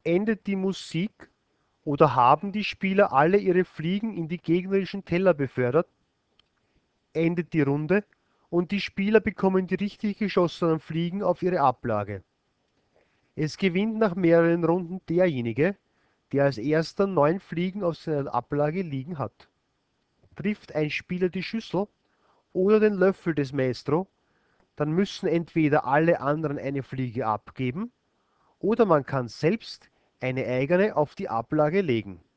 Endet die Musik oder haben die Spieler alle ihre Fliegen in die gegnerischen Teller befördert, endet die Runde und die Spieler bekommen die richtig geschossenen Fliegen auf ihre Ablage. Es gewinnt nach mehreren Runden derjenige, der als erster 9 Fliegen auf seiner Ablage liegen hat. Trifft ein Spieler die Schüssel oder den Löffel des Maestro, dann müssen entweder alle anderen eine Fliege abgeben oder man kann selbst eine eigene auf die Ablage legen.